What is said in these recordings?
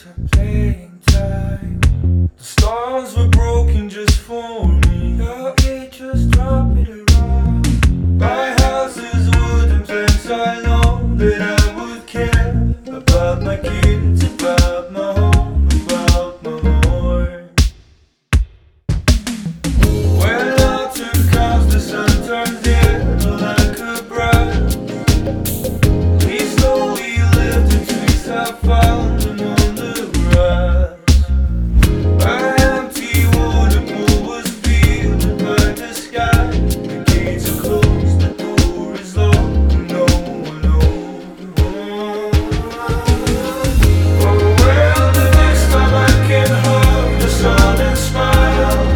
are playing time. The stars were broken just for me. Your age just drop it around. My house is wooden planks. I know that I would care about my kids, about my home, about my more. When autumn comes, the sun turns yellow like a bride. We slowly lift the trees I found among the grass. My empty wooden pool was filled by the sky. The gates are closed, the door is locked, no one home. Oh well, the next time I can hug the sun and smile.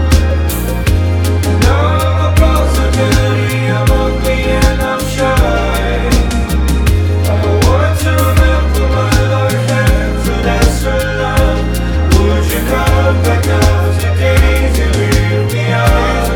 Now I'm a possibility, I'm ugly and I'm shy. I want to remember my Lord hands, so that's so long. Would you come back now today to leave me out?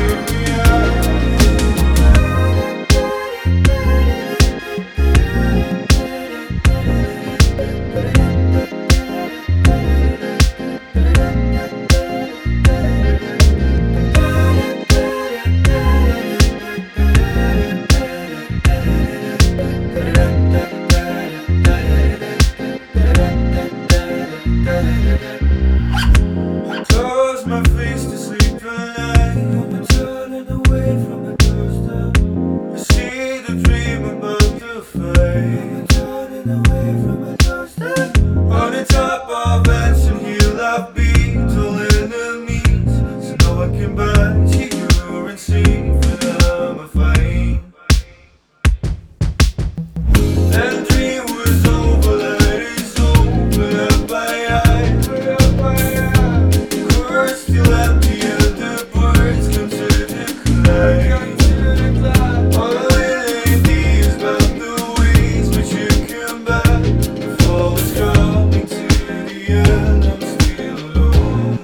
Close my face to sleep tonight. I'm turning away from the doorstep. I see the dream about to fade. I'm turning away from the doorstep. On the top of Anson Hill I've beat all enemies, so no one can bite you and see for them a fight. That dream was over, that is open up my eyes. Still empty and the birds come to decline. All it is about the ways which you come back. The fall is coming to the end, I'm still alone.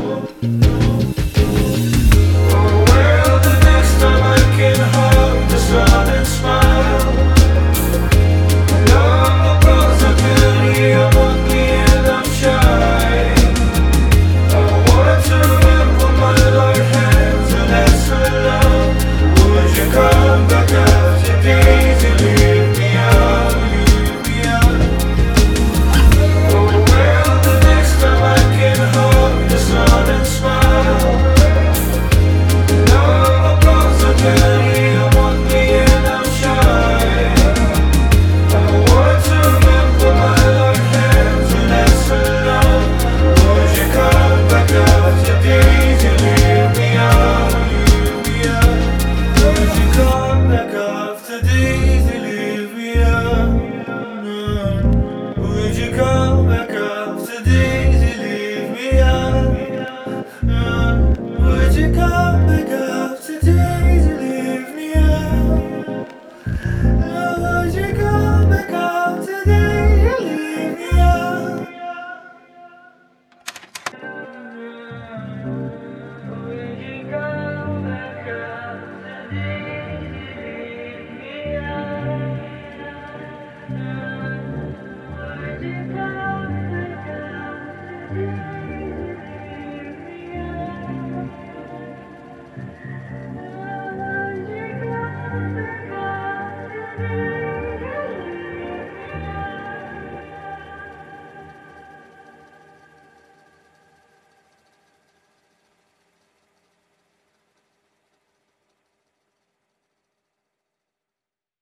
Oh well, the next time I can hug the sun and smile. I know I'm a possibility, I'm ugly and I'm shy. Come back out today to leave me out, leave me out. Oh well, the next time I can hug the sun and smile. Now I'm a possibility, I'm ugly and I'm shy. I want to remember my Lord hands, and that's so long. Would you come back out today to leave me out, leave me out? Would you come back after days to leave me out? Would you come